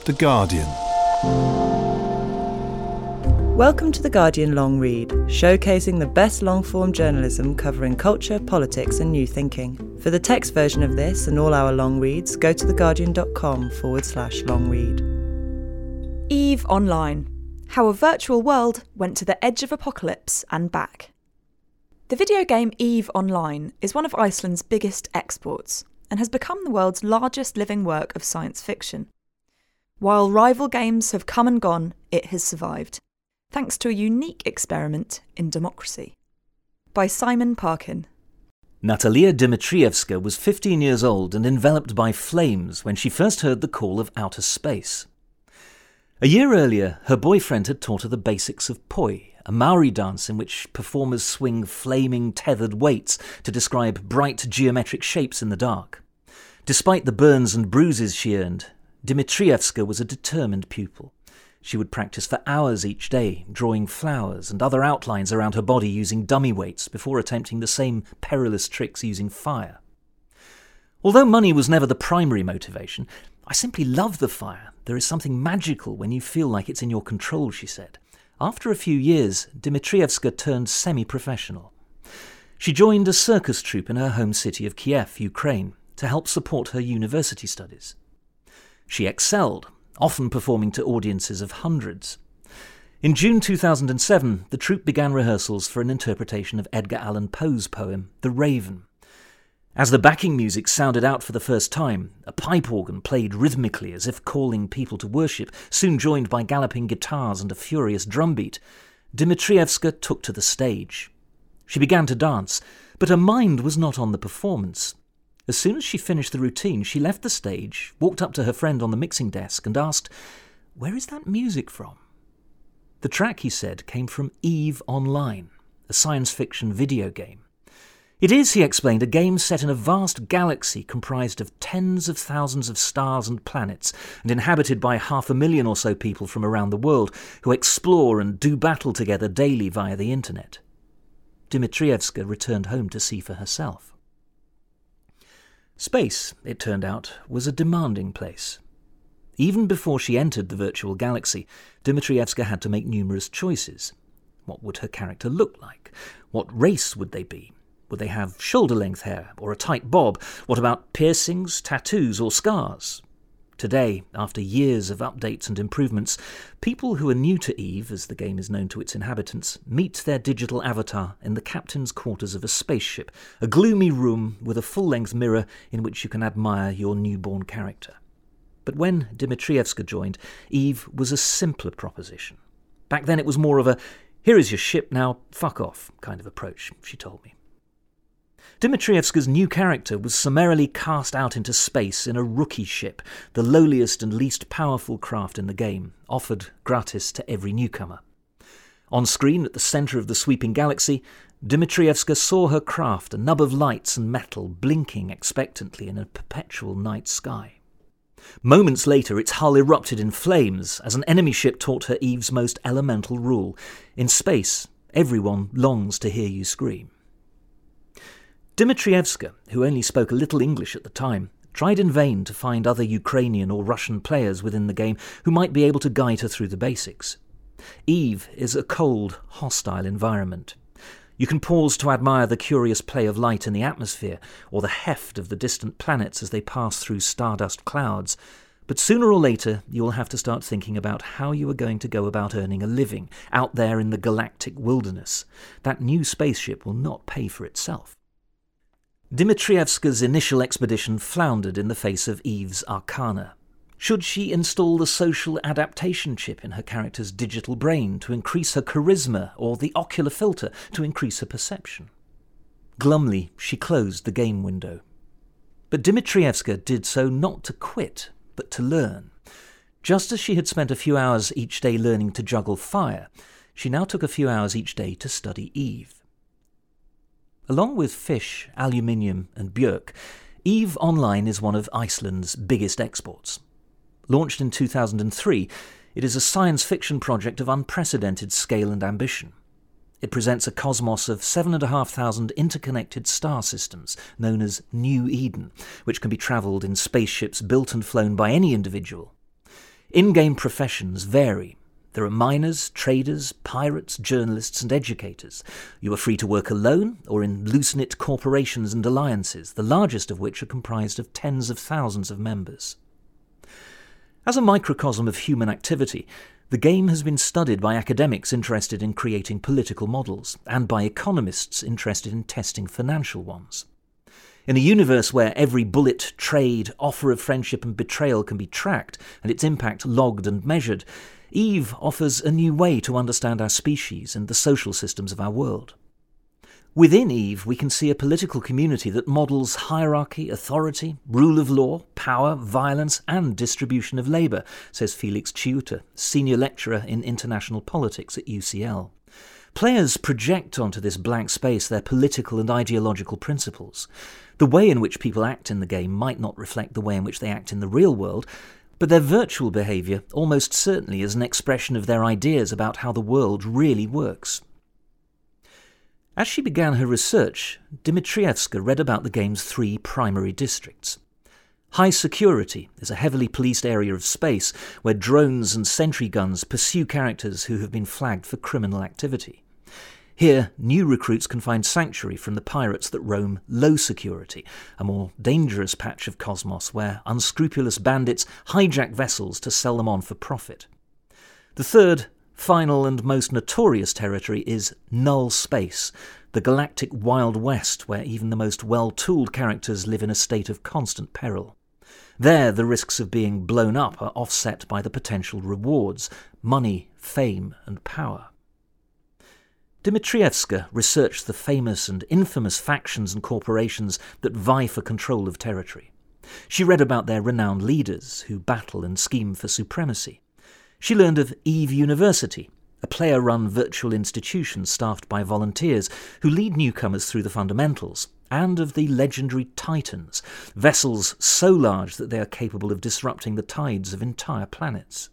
The Guardian. Welcome to The Guardian Long Read, showcasing the best long-form journalism covering culture, politics and new thinking. For the text version of this and all our long reads, go to theguardian.com/long read. EVE Online. How a virtual world went to the edge of apocalypse and back. The video game EVE Online is one of Iceland's biggest exports and has become the world's largest living work of science fiction. While rival games have come and gone, it has survived, thanks to a unique experiment in democracy. By Simon Parkin. Natalia Dimitrievska was 15 years old and enveloped by flames when she first heard the call of outer space. A year earlier, her boyfriend had taught her the basics of poi, a Maori dance in which performers swing flaming tethered weights to describe bright geometric shapes in the dark. Despite the burns and bruises she earned, Dimitrievska was a determined pupil. She would practice for hours each day, drawing flowers and other outlines around her body using dummy weights before attempting the same perilous tricks using fire. Although money was never the primary motivation, "I simply love the fire. There is something magical when you feel like it's in your control," she said. After a few years, Dimitrievska turned semi-professional. She joined a circus troupe in her home city of Kiev, Ukraine, to help support her university studies. She excelled, often performing to audiences of hundreds. In June 2007, the troupe began rehearsals for an interpretation of Edgar Allan Poe's poem, The Raven. As the backing music sounded out for the first time, a pipe organ played rhythmically as if calling people to worship, soon joined by galloping guitars and a furious drumbeat. Dimitrievska took to the stage. She began to dance, but her mind was not on the performance. As soon as she finished the routine, she left the stage, walked up to her friend on the mixing desk and asked, "Where is that music from?" The track, he said, came from EVE Online, a science fiction video game. It is, he explained, a game set in a vast galaxy comprised of tens of thousands of stars and planets and inhabited by 500,000 or so people from around the world who explore and do battle together daily via the internet. Dimitrievska returned home to see for herself. Space, it turned out, was a demanding place. Even before she entered the virtual galaxy, Dimitrievska had to make numerous choices. What would her character look like? What race would they be? Would they have shoulder-length hair or a tight bob? What about piercings, tattoos or scars? Today, after years of updates and improvements, people who are new to EVE, as the game is known to its inhabitants, meet their digital avatar in the captain's quarters of a spaceship, a gloomy room with a full-length mirror in which you can admire your newborn character. But when Dimitrievska joined, EVE was a simpler proposition. Back then it was more of a, "Here is your ship, now fuck off" kind of approach, she told me. Dimitrievska's new character was summarily cast out into space in a rookie ship, the lowliest and least powerful craft in the game, offered gratis to every newcomer. On screen at the centre of the sweeping galaxy, Dimitrievska saw her craft, a nub of lights and metal, blinking expectantly in a perpetual night sky. Moments later, its hull erupted in flames as an enemy ship taught her EVE's most elemental rule. In space, everyone longs to hear you scream. Dimitrievska, who only spoke a little English at the time, tried in vain to find other Ukrainian or Russian players within the game who might be able to guide her through the basics. EVE is a cold, hostile environment. You can pause to admire the curious play of light in the atmosphere or the heft of the distant planets as they pass through stardust clouds, but sooner or later you will have to start thinking about how you are going to go about earning a living out there in the galactic wilderness. That new spaceship will not pay for itself. Dimitrievska's initial expedition floundered in the face of EVE's arcana. Should she install the social adaptation chip in her character's digital brain to increase her charisma or the ocular filter to increase her perception? Glumly, she closed the game window. But Dimitrievska did so not to quit, but to learn. Just as she had spent a few hours each day learning to juggle fire, she now took a few hours each day to study EVE. Along with fish, aluminium and björk, EVE Online is one of Iceland's biggest exports. Launched in 2003, it is a science fiction project of unprecedented scale and ambition. It presents a cosmos of 7,500 interconnected star systems, known as New Eden, which can be travelled in spaceships built and flown by any individual. In-game professions vary. There are miners, traders, pirates, journalists and educators. You are free to work alone or in loose-knit corporations and alliances, the largest of which are comprised of tens of thousands of members. As a microcosm of human activity, the game has been studied by academics interested in creating political models and by economists interested in testing financial ones. In a universe where every bullet, trade, offer of friendship and betrayal can be tracked and its impact logged and measured, EVE offers a new way to understand our species and the social systems of our world. Within EVE, we can see a political community that models hierarchy, authority, rule of law, power, violence and distribution of labour, says Felix Chiuta, senior lecturer in international politics at UCL. Players project onto this blank space their political and ideological principles. The way in which people act in the game might not reflect the way in which they act in the real world, but their virtual behaviour almost certainly is an expression of their ideas about how the world really works. As she began her research, Dmitrievska read about the game's 3 primary districts. High security is a heavily policed area of space where drones and sentry guns pursue characters who have been flagged for criminal activity. Here, new recruits can find sanctuary from the pirates that roam low security, a more dangerous patch of cosmos where unscrupulous bandits hijack vessels to sell them on for profit. The third, final and most notorious territory is null space, the galactic Wild West where even the most well-tooled characters live in a state of constant peril. There, the risks of being blown up are offset by the potential rewards, money, fame and power. Dmitrievska researched the famous and infamous factions and corporations that vie for control of territory. She read about their renowned leaders who battle and scheme for supremacy. She learned of EVE University, a player-run virtual institution staffed by volunteers who lead newcomers through the fundamentals, and of the legendary Titans, vessels so large that they are capable of disrupting the tides of entire planets.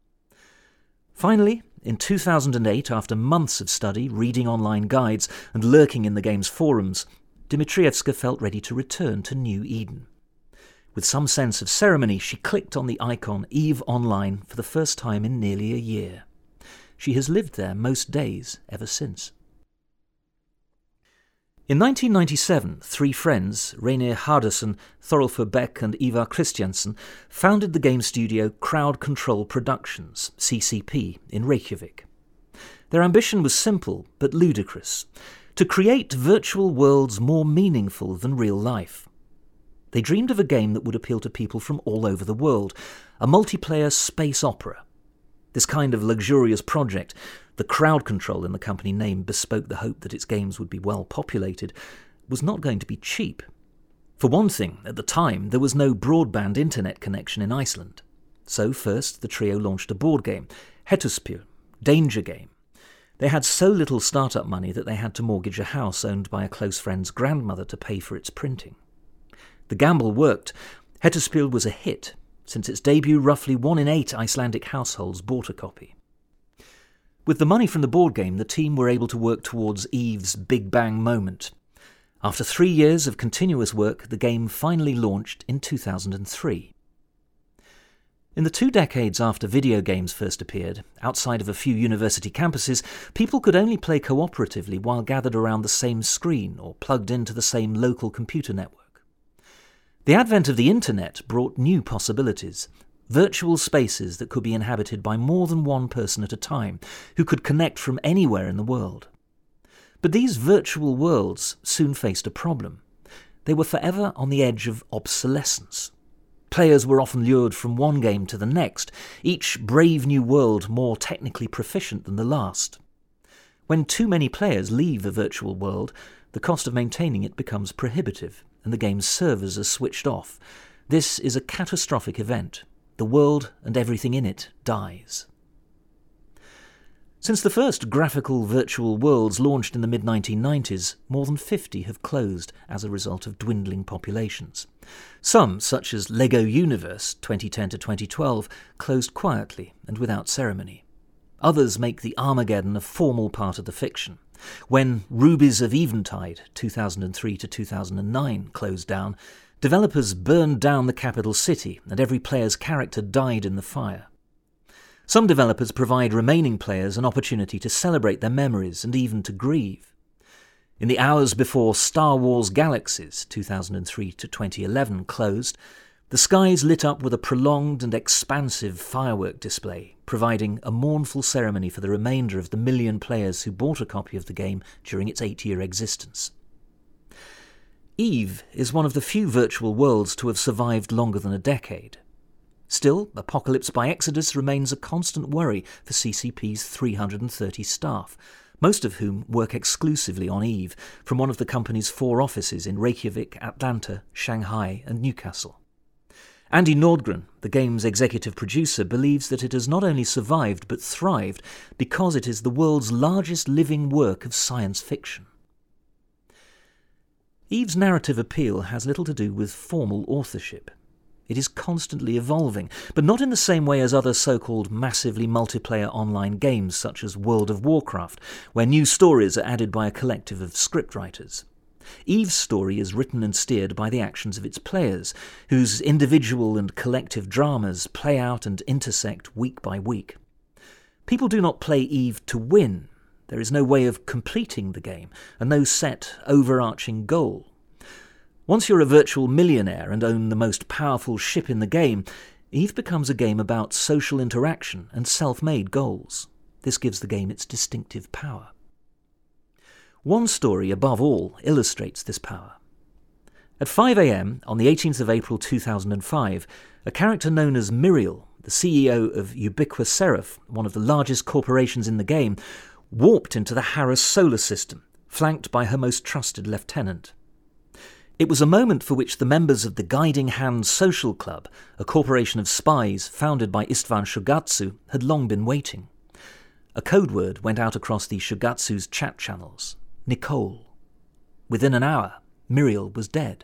Finally, in 2008, after months of study, reading online guides and lurking in the game's forums, Dmitrievska felt ready to return to New Eden. With some sense of ceremony, she clicked on the icon EVE Online for the first time in nearly a year. She has lived there most days ever since. In 1997, 3 friends, Reynir Hardesson, Thorolfur Beck and Ivar Christiansen, founded the game studio Crowd Control Productions, CCP, in Reykjavik. Their ambition was simple but ludicrous: to create virtual worlds more meaningful than real life. They dreamed of a game that would appeal to people from all over the world, a multiplayer space opera. This kind of luxurious project, the crowd control in the company name bespoke the hope that its games would be well populated, was not going to be cheap. For one thing, at the time there was no broadband internet connection in Iceland. So first the trio launched a board game, Hettuspil, Danger Game. They had so little startup money that they had to mortgage a house owned by a close friend's grandmother to pay for its printing. The gamble worked. Hettuspil was a hit. Since its debut, roughly 1 in 8 Icelandic households bought a copy. With the money from the board game, the team were able to work towards EVE's Big Bang moment. After 3 years of continuous work, the game finally launched in 2003. In the 2 decades after video games first appeared, outside of a few university campuses, people could only play cooperatively while gathered around the same screen or plugged into the same local computer network. The advent of the internet brought new possibilities, virtual spaces that could be inhabited by more than one person at a time, who could connect from anywhere in the world. But these virtual worlds soon faced a problem. They were forever on the edge of obsolescence. Players were often lured from one game to the next, each brave new world more technically proficient than the last. When too many players leave a virtual world, the cost of maintaining it becomes prohibitive, and the game's servers are switched off. This is a catastrophic event. The world and everything in it dies. Since the first graphical virtual worlds launched in the mid-1990s, more than 50 have closed as a result of dwindling populations. Some, such as LEGO Universe 2010 to 2012, closed quietly and without ceremony. Others make the Armageddon a formal part of the fiction. When Rubies of Eventide 2003 to 2009 closed down, developers burned down the capital city and every player's character died in the fire. Some developers provide remaining players an opportunity to celebrate their memories and even to grieve. In the hours before Star Wars Galaxies 2003 to 2011 closed, the skies lit up with a prolonged and expansive firework display, providing a mournful ceremony for the remainder of the 1 million players who bought a copy of the game during its 8-year existence. EVE is one of the few virtual worlds to have survived longer than a decade. Still, Apocalypse by Exodus remains a constant worry for CCP's 330 staff, most of whom work exclusively on EVE from one of the company's 4 offices in Reykjavik, Atlanta, Shanghai and Newcastle. Andy Nordgren, the game's executive producer, believes that it has not only survived but thrived because it is the world's largest living work of science fiction. EVE's narrative appeal has little to do with formal authorship. It is constantly evolving, but not in the same way as other so-called massively multiplayer online games such as World of Warcraft, where new stories are added by a collective of scriptwriters. EVE's story is written and steered by the actions of its players, whose individual and collective dramas play out and intersect week by week. People do not play EVE to win. There is no way of completing the game, and no set, overarching goal. Once you're a virtual millionaire and own the most powerful ship in the game, EVE becomes a game about social interaction and self-made goals. This gives the game its distinctive power. One story, above all, illustrates this power. At 5 a.m. on the 18th of April 2005, a character known as Miriel, the CEO of Ubiquaserif, one of the largest corporations in the game, warped into the Harris solar system, flanked by her most trusted lieutenant. It was a moment for which the members of the Guiding Hand Social Club, a corporation of spies founded by Istvan Shogatsu, had long been waiting. A code word went out across the Shogatsu's chat channels. Nicole. Within an hour, Miriel was dead.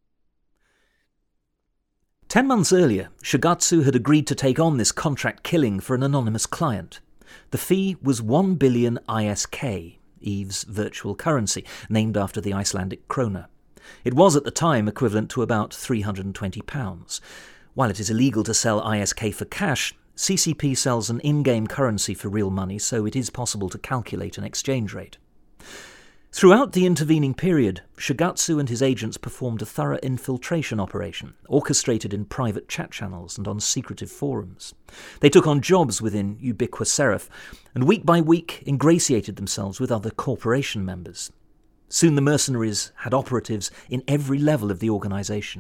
10 months earlier, Shogatsu had agreed to take on this contract killing for an anonymous client. The fee was 1 billion ISK, EVE's virtual currency, named after the Icelandic krona. It was at the time equivalent to about £320. While it is illegal to sell ISK for cash, CCP sells an in-game currency for real money, so it is possible to calculate an exchange rate. Throughout the intervening period, Shogatsu and his agents performed a thorough infiltration operation, orchestrated in private chat channels and on secretive forums. They took on jobs within Ubiquaserif, and week by week ingratiated themselves with other corporation members. Soon the mercenaries had operatives in every level of the organisation.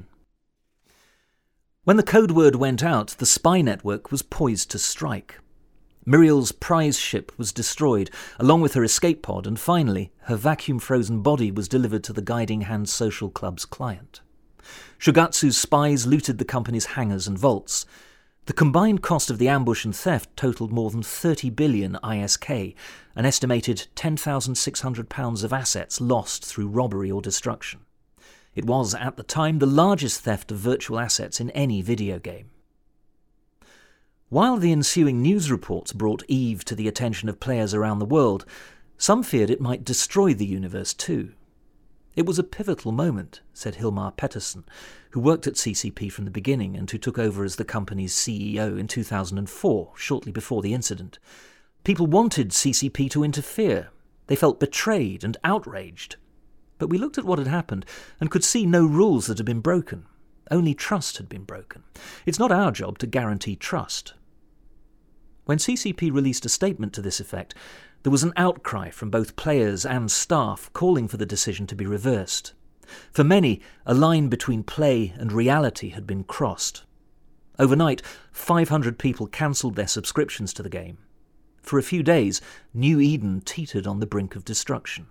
When the code word went out, the spy network was poised to strike. Miriel's prize ship was destroyed, along with her escape pod, and finally, her vacuum-frozen body was delivered to the Guiding Hand Social Club's client. Shogatsu's spies looted the company's hangars and vaults. The combined cost of the ambush and theft totalled more than 30 billion ISK, an estimated £10,600 of assets lost through robbery or destruction. It was, at the time, the largest theft of virtual assets in any video game. While the ensuing news reports brought EVE to the attention of players around the world, some feared it might destroy the universe too. It was a pivotal moment, said Hilmar Pettersson, who worked at CCP from the beginning and who took over as the company's CEO in 2004, shortly before the incident. People wanted CCP to interfere. They felt betrayed and outraged. But we looked at what had happened and could see no rules that had been broken. Only trust had been broken. It's not our job to guarantee trust. When CCP released a statement to this effect, there was an outcry from both players and staff calling for the decision to be reversed. For many, a line between play and reality had been crossed. Overnight, 500 people cancelled their subscriptions to the game. For a few days, New Eden teetered on the brink of destruction.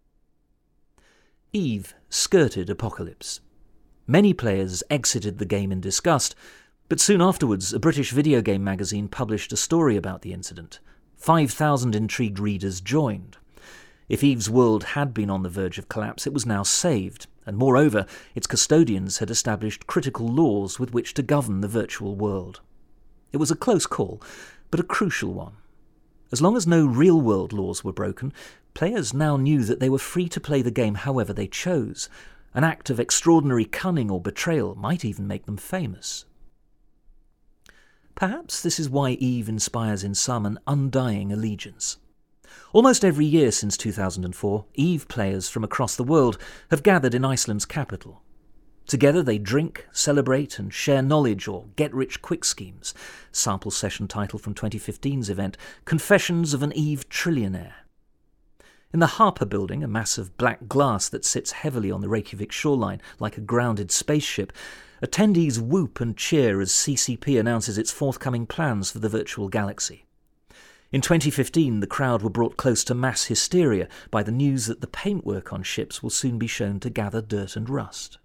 EVE skirted Apocalypse. Many players exited the game in disgust, but soon afterwards a British video game magazine published a story about the incident. 5,000 intrigued readers joined. If EVE's world had been on the verge of collapse, it was now saved, and moreover, its custodians had established critical laws with which to govern the virtual world. It was a close call, but a crucial one. As long as no real-world laws were broken, players now knew that they were free to play the game however they chose. An act of extraordinary cunning or betrayal might even make them famous. Perhaps this is why EVE inspires in some an undying allegiance. Almost every year since 2004, EVE players from across the world have gathered in Iceland's capital. Together they drink, celebrate and share knowledge or get-rich-quick schemes. Sample session title from 2015's event, Confessions of an EVE Trillionaire. In the Harper Building, a mass of black glass that sits heavily on the Reykjavik shoreline like a grounded spaceship, attendees whoop and cheer as CCP announces its forthcoming plans for the virtual galaxy. In 2015, the crowd were brought close to mass hysteria by the news that the paintwork on ships will soon be shown to gather dirt and rust.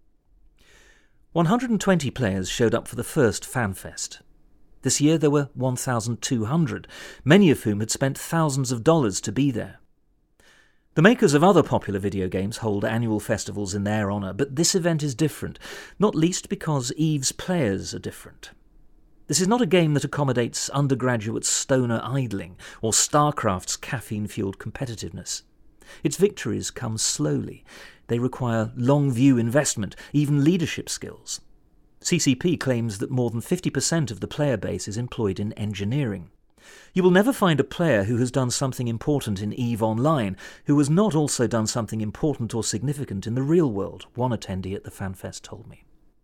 120 players showed up for the first FanFest. This year there were 1,200, many of whom had spent thousands of dollars to be there. The makers of other popular video games hold annual festivals in their honour, but this event is different, not least because EVE's players are different. This is not a game that accommodates undergraduate stoner idling or StarCraft's caffeine-fuelled competitiveness. Its victories come slowly. They require long-view investment, even leadership skills. CCP claims that more than 50% of the player base is employed in engineering. You will never find a player who has done something important in EVE Online who has not also done something important or significant in the real world, one attendee at the FanFest told me.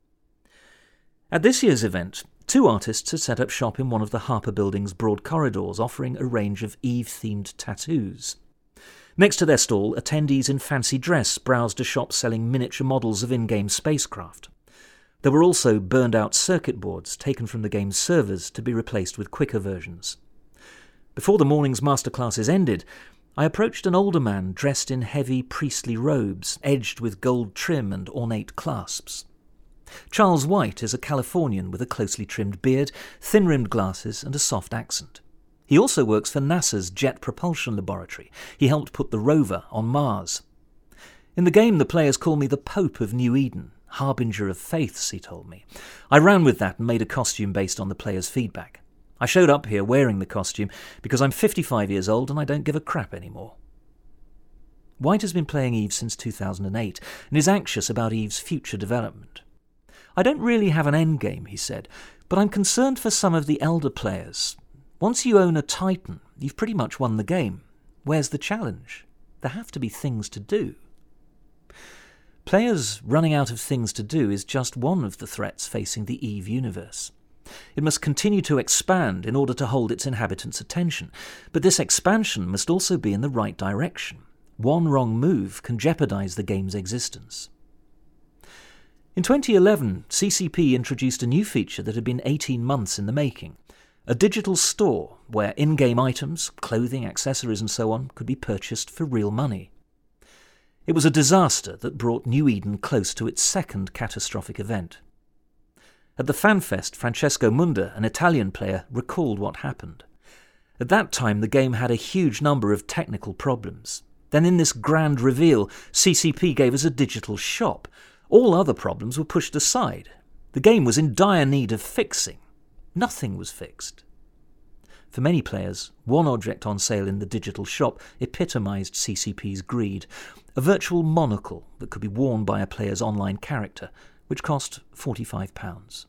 At this year's event, 2 artists had set up shop in one of the Harper Building's broad corridors, offering a range of EVE-themed tattoos. Next to their stall, attendees in fancy dress browsed a shop selling miniature models of in-game spacecraft. There were also burned-out circuit boards taken from the game's servers to be replaced with quicker versions. Before the morning's masterclasses ended, I approached an older man dressed in heavy priestly robes, edged with gold trim and ornate clasps. Charles White is a Californian with a closely trimmed beard, thin-rimmed glasses and a soft accent. He also works for NASA's Jet Propulsion Laboratory. He helped put the rover on Mars. In the game, the players call me the Pope of New Eden, harbinger of faiths, he told me. I ran with that and made a costume based on the players' feedback. I showed up here wearing the costume because I'm 55 years old and I don't give a crap anymore. White has been playing EVE since 2008 and is anxious about EVE's future development. I don't really have an endgame, he said, but I'm concerned for some of the elder players. Once you own a Titan, you've pretty much won the game. Where's the challenge? There have to be things to do. Players running out of things to do is just one of the threats facing the EVE universe. It must continue to expand in order to hold its inhabitants' attention, but this expansion must also be in the right direction. One wrong move can jeopardize the game's existence. In 2011, CCP introduced a new feature that had been 18 months in the making. A digital store where in-game items, clothing, accessories and so on could be purchased for real money. It was a disaster that brought New Eden close to its second catastrophic event. At the FanFest, Francesco Munda, an Italian player, recalled what happened. At that time, the game had a huge number of technical problems. Then in this grand reveal, CCP gave us a digital shop. All other problems were pushed aside. The game was in dire need of fixing. Nothing was fixed. For many players, one object on sale in the digital shop epitomised CCP's greed, a virtual monocle that could be worn by a player's online character, which cost £45.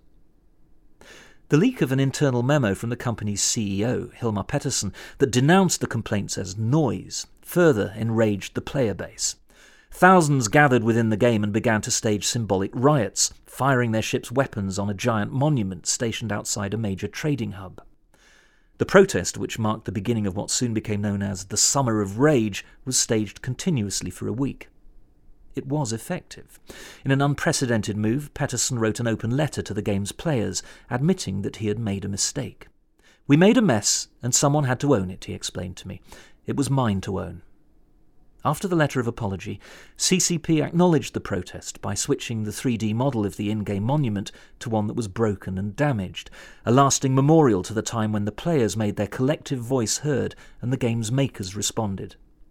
The leak of an internal memo from the company's CEO, Hilmar Pettersson, that denounced the complaints as noise, further enraged the player base. Thousands gathered within the game and began to stage symbolic riots, firing their ship's weapons on a giant monument stationed outside a major trading hub. The protest, which marked the beginning of what soon became known as the Summer of Rage, was staged continuously for a week. It was effective. In an unprecedented move, Pettersson wrote an open letter to the game's players, admitting that he had made a mistake. "We made a mess, and someone had to own it," he explained to me. "It was mine to own." After the letter of apology, CCP acknowledged the protest by switching the 3D model of the in-game monument to one that was broken and damaged, a lasting memorial to the time when the players made their collective voice heard and the game's makers responded.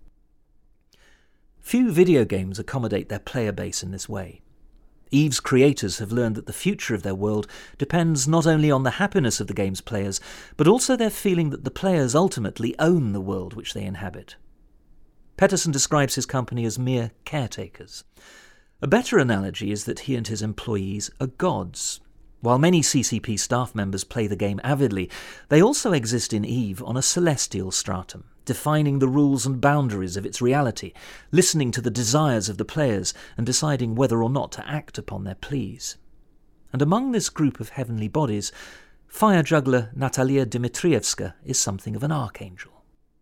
Few video games accommodate their player base in this way. EVE's creators have learned that the future of their world depends not only on the happiness of the game's players, but also their feeling that the players ultimately own the world which they inhabit. Pettersson describes his company as mere caretakers. A better analogy is that he and his employees are gods. While many CCP staff members play the game avidly, they also exist in EVE on a celestial stratum, defining the rules and boundaries of its reality, listening to the desires of the players and deciding whether or not to act upon their pleas. And among this group of heavenly bodies, fire juggler Natalia Dmitrievska is something of an archangel.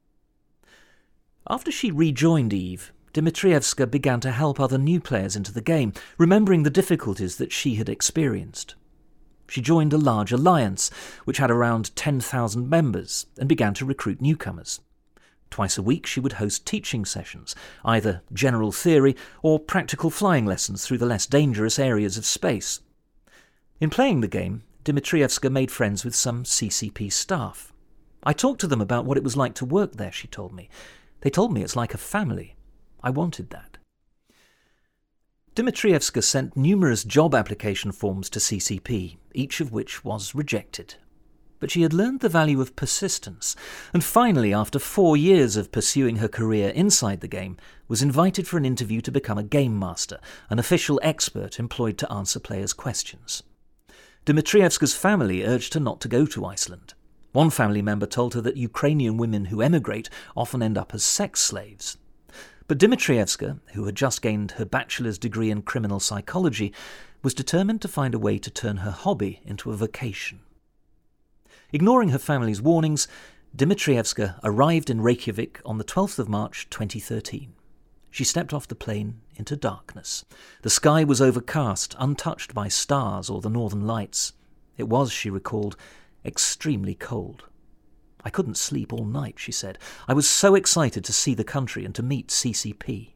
After she rejoined EVE, Dmitrievska began to help other new players into the game, remembering the difficulties that she had experienced. She joined a large alliance, which had around 10,000 members, and began to recruit newcomers. Twice a week she would host teaching sessions, either general theory or practical flying lessons through the less dangerous areas of space. In playing the game, Dmitrievska made friends with some CCP staff. I talked to them about what it was like to work there, she told me. They told me it's like a family. I wanted that. Dmitrievska sent numerous job application forms to CCP, each of which was rejected. But she had learned the value of persistence, and finally, after 4 years of pursuing her career inside the game, was invited for an interview to become a game master, an official expert employed to answer players' questions. Dmitrievska's family urged her not to go to Iceland. One family member told her that Ukrainian women who emigrate often end up as sex slaves. But Dmitrievska, who had just gained her bachelor's degree in criminal psychology, was determined to find a way to turn her hobby into a vocation. Ignoring her family's warnings, Dmitrievska arrived in Reykjavik on the 12th of March 2013. She stepped off the plane into darkness. The sky was overcast, untouched by stars or the northern lights. It was, she recalled, extremely cold. I couldn't sleep all night, she said. I was so excited to see the country and to meet CCP.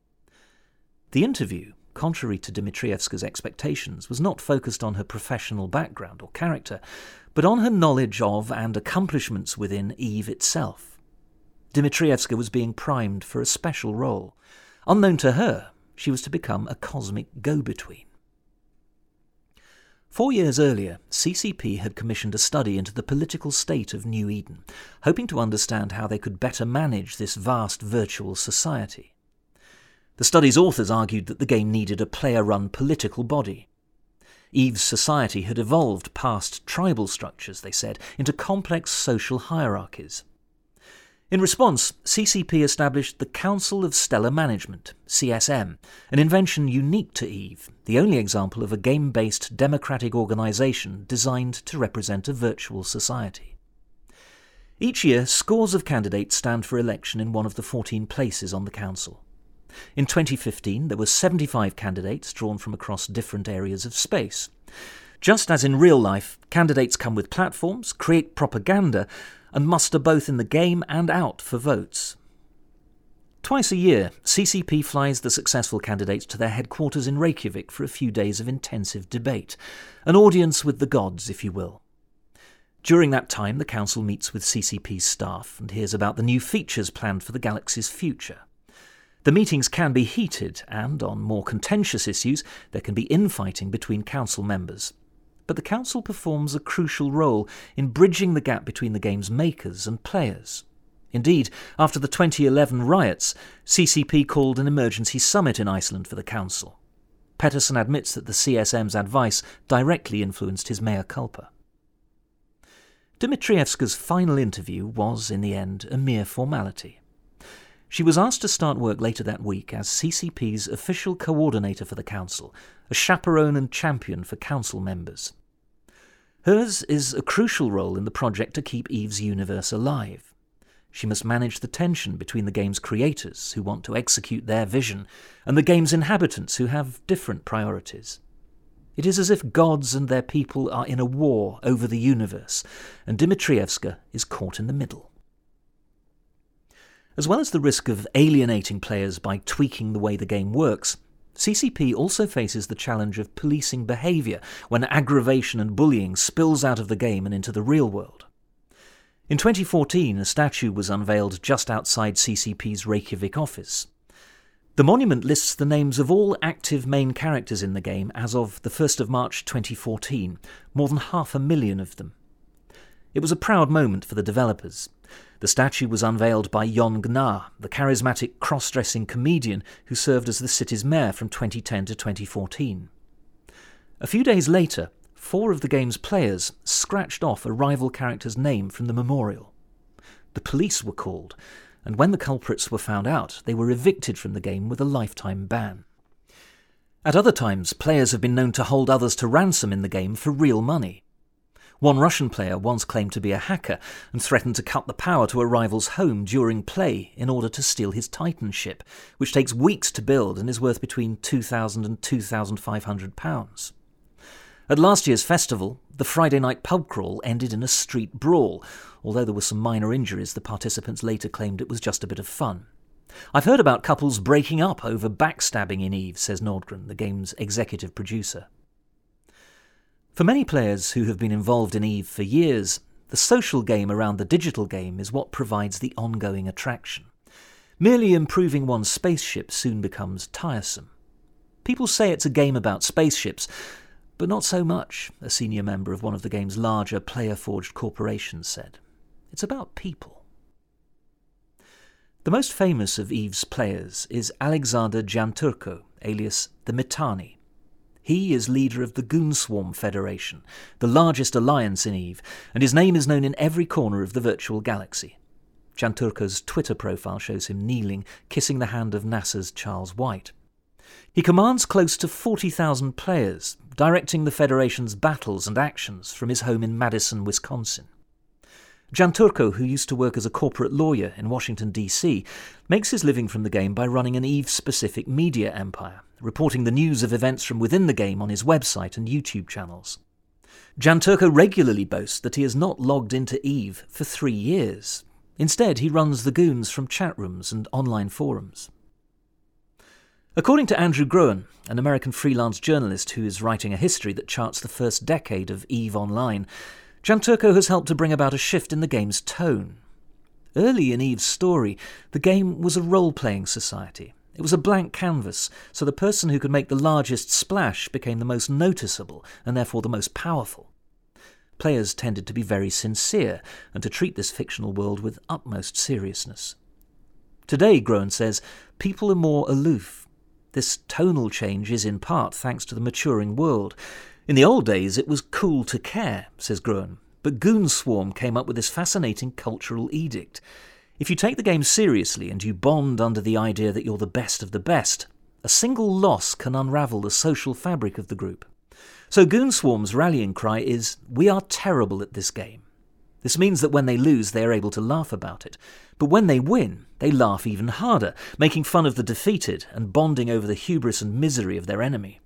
The interview, contrary to Dmitrievska's expectations, was not focused on her professional background or character, but on her knowledge of and accomplishments within EVE itself. Dmitrievska was being primed for a special role. Unknown to her, she was to become a cosmic go-between. 4 years earlier, CCP had commissioned a study into the political state of New Eden, hoping to understand how they could better manage this vast virtual society. The study's authors argued that the game needed a player-run political body. EVE's society had evolved past tribal structures, they said, into complex social hierarchies. In response, CCP established the Council of Stellar Management, CSM, an invention unique to EVE, the only example of a game-based democratic organisation designed to represent a virtual society. Each year, scores of candidates stand for election in one of the 14 places on the council. In 2015, there were 75 candidates drawn from across different areas of space. Just as in real life, candidates come with platforms, create propaganda, and muster both in the game and out for votes. Twice a year, CCP flies the successful candidates to their headquarters in Reykjavik for a few days of intensive debate, an audience with the gods, if you will. During that time, the council meets with CCP's staff and hears about the new features planned for the galaxy's future. The meetings can be heated, and on more contentious issues, there can be infighting between council members. But the council performs a crucial role in bridging the gap between the game's makers and players. Indeed, after the 2011 riots, CCP called an emergency summit in Iceland for the council. Pettersson admits that the CSM's advice directly influenced his mea culpa. Dmitrievska's final interview was, in the end, a mere formality. She was asked to start work later that week as CCP's official coordinator for the council, a chaperone and champion for council members. Hers is a crucial role in the project to keep EVE's universe alive. She must manage the tension between the game's creators, who want to execute their vision, and the game's inhabitants, who have different priorities. It is as if gods and their people are in a war over the universe, and Dmitrievska is caught in the middle. As well as the risk of alienating players by tweaking the way the game works, CCP also faces the challenge of policing behaviour when aggravation and bullying spills out of the game and into the real world. In 2014, a statue was unveiled just outside CCP's Reykjavik office. The monument lists the names of all active main characters in the game as of the 1st of March 2014, more than 500,000 of them. It was a proud moment for the developers. The statue was unveiled by Jon Gnar, the charismatic cross-dressing comedian who served as the city's mayor from 2010 to 2014. A few days later, 4 of the game's players scratched off a rival character's name from the memorial. The police were called, and when the culprits were found out, they were evicted from the game with a lifetime ban. At other times, players have been known to hold others to ransom in the game for real money. One Russian player once claimed to be a hacker and threatened to cut the power to a rival's home during play in order to steal his Titan ship, which takes weeks to build and is worth between £2,000 and £2,500. At last year's festival, the Friday night pub crawl ended in a street brawl. Although there were some minor injuries, the participants later claimed it was just a bit of fun. "I've heard about couples breaking up over backstabbing in EVE," says Nordgren, the game's executive producer. For many players who have been involved in EVE for years, the social game around the digital game is what provides the ongoing attraction. Merely improving one's spaceship soon becomes tiresome. People say it's a game about spaceships, but not so much, a senior member of one of the game's larger player-forged corporations said. It's about people. The most famous of EVE's players is Alexander Janturko, alias the Mittani. He is leader of the Goonswarm Federation, the largest alliance in EVE, and his name is known in every corner of the virtual galaxy. Janturko's Twitter profile shows him kneeling, kissing the hand of NASA's Charles White. He commands close to 40,000 players, directing the Federation's battles and actions from his home in Madison, Wisconsin. Janturko, who used to work as a corporate lawyer in Washington, D.C., makes his living from the game by running an EVE-specific media empire, reporting the news of events from within the game on his website and YouTube channels. Janturko regularly boasts that he has not logged into EVE for 3 years. Instead, he runs the goons from chat rooms and online forums. According to Andrew Groen, an American freelance journalist who is writing a history that charts the first decade of EVE Online, Janturko has helped to bring about a shift in the game's tone. Early in EVE's story, the game was a role-playing society. It was a blank canvas, so the person who could make the largest splash became the most noticeable and therefore the most powerful. Players tended to be very sincere and to treat this fictional world with utmost seriousness. Today, Groen says, people are more aloof. This tonal change is in part thanks to the maturing world. In the old days, it was cool to care, says Groen, but Goonswarm came up with this fascinating cultural edict. If you take the game seriously and you bond under the idea that you're the best of the best, a single loss can unravel the social fabric of the group. So Goonswarm's rallying cry is, "We are terrible at this game." This means that when they lose, they are able to laugh about it. But when they win, they laugh even harder, making fun of the defeated and bonding over the hubris and misery of their enemy.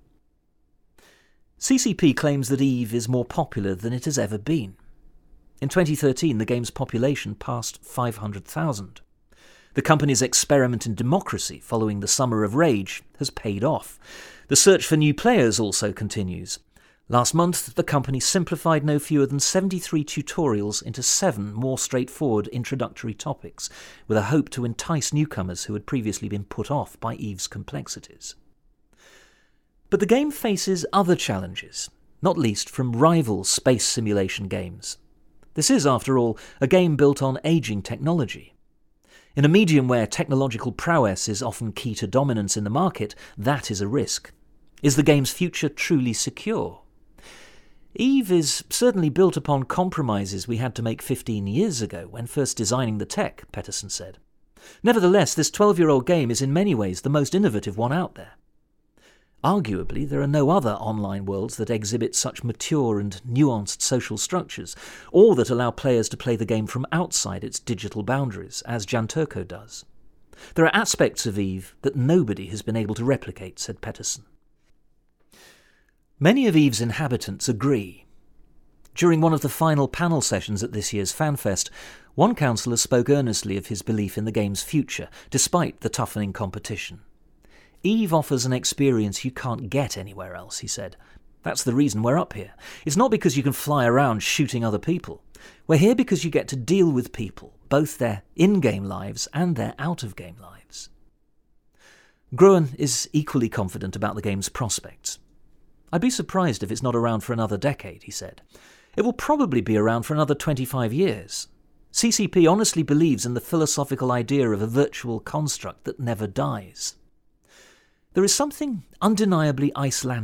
CCP claims that EVE is more popular than it has ever been. In 2013, the game's population passed 500,000. The company's experiment in democracy following the Summer of Rage has paid off. The search for new players also continues. Last month, the company simplified no fewer than 73 tutorials into 7 more straightforward introductory topics, with a hope to entice newcomers who had previously been put off by EVE's complexities. But the game faces other challenges, not least from rival space simulation games. This is, after all, a game built on aging technology. In a medium where technological prowess is often key to dominance in the market, that is a risk. Is the game's future truly secure? EVE is certainly built upon compromises we had to make 15 years ago when first designing the tech, Petterson said. Nevertheless, this 12-year-old game is in many ways the most innovative one out there. Arguably, there are no other online worlds that exhibit such mature and nuanced social structures, or that allow players to play the game from outside its digital boundaries, as Janturko does. There are aspects of EVE that nobody has been able to replicate, said Petterson. Many of EVE's inhabitants agree. During one of the final panel sessions at this year's FanFest, one councillor spoke earnestly of his belief in the game's future, despite the toughening competition. EVE offers an experience you can't get anywhere else, he said. That's the reason we're up here. It's not because you can fly around shooting other people. We're here because you get to deal with people, both their in-game lives and their out-of-game lives. Groen is equally confident about the game's prospects. I'd be surprised if it's not around for another decade, he said. It will probably be around for another 25 years. CCP honestly believes in the philosophical idea of a virtual construct that never dies. There is something undeniably Icelandic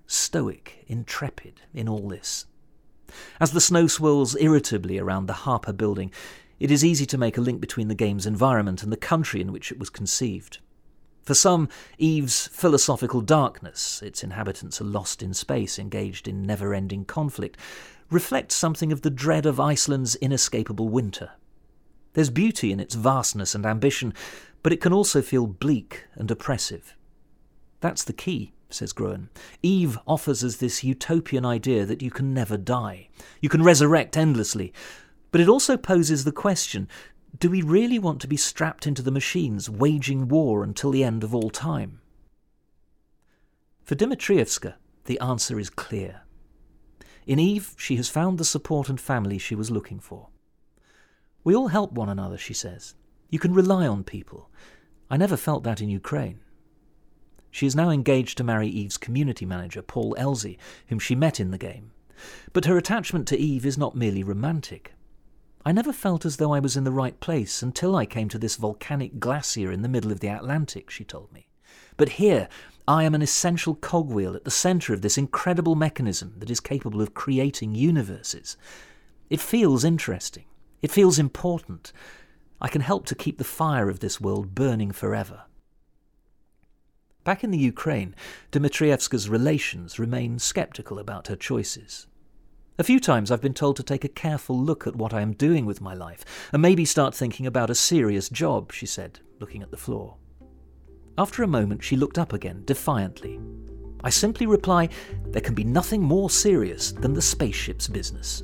stoic, intrepid in all this. As the snow swirls irritably around the Harper building, it is easy to make a link between the game's environment and the country in which it was conceived. For some, Eve's philosophical darkness, its inhabitants are lost in space, engaged in never-ending conflict, reflects something of the dread of Iceland's inescapable winter. There's beauty in its vastness and ambition, but it can also feel bleak and oppressive. That's the key, says Gruen. Eve offers us this utopian idea that you can never die. You can resurrect endlessly. But it also poses the question, do we really want to be strapped into the machines, waging war until the end of all time? For Dmitrievska, the answer is clear. In Eve, she has found the support and family she was looking for. We all help one another, she says. You can rely on people. I never felt that in Ukraine. She is now engaged to marry Eve's community manager, Paul Elsie, whom she met in the game. But her attachment to Eve is not merely romantic. I never felt as though I was in the right place until I came to this volcanic glacier in the middle of the Atlantic, she told me. But here, I am an essential cogwheel at the centre of this incredible mechanism that is capable of creating universes. It feels interesting. It feels important. I can help to keep the fire of this world burning forever. Back in the Ukraine, Dmitrievska's relations remain sceptical about her choices. A few times I've been told to take a careful look at what I am doing with my life, and maybe start thinking about a serious job, she said, looking at the floor. After a moment she looked up again, defiantly. I simply reply, there can be nothing more serious than the spaceship's business.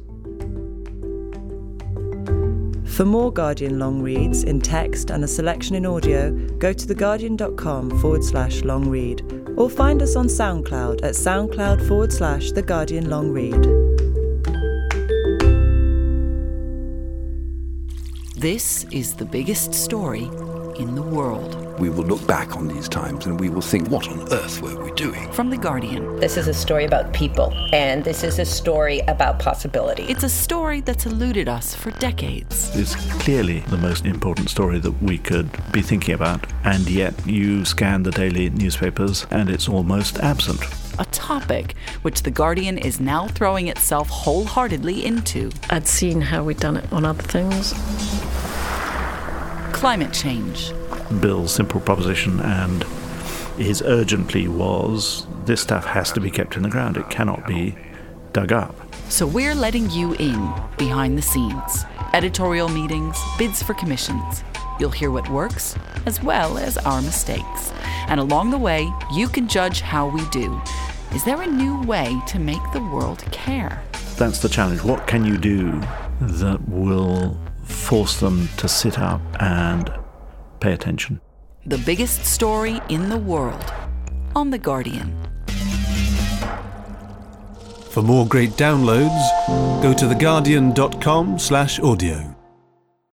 For more Guardian long reads in text and a selection in audio, go to theguardian.com/long read, or find us on SoundCloud at SoundCloud/The Guardian Long Read. This is the biggest story in the world. We will look back on these times and we will think, what on earth were we doing? From The Guardian. This is a story about people, and this is a story about possibility. It's a story that's eluded us for decades. It's clearly the most important story that we could be thinking about, and yet you scan the daily newspapers and it's almost absent. A topic which The Guardian is now throwing itself wholeheartedly into. I'd seen how we'd done it on other things. Climate change. Bill's simple proposition and his urgent plea was, this stuff has to be kept in the ground. It cannot be dug up. So we're letting you in behind the scenes. Editorial meetings, bids for commissions. You'll hear what works, as well as our mistakes. And along the way, you can judge how we do. Is there a new way to make the world care? That's the challenge. What can you do that will force them to sit up and pay attention? The biggest story in the world on The Guardian. For more great downloads, go to theguardian.com/audio.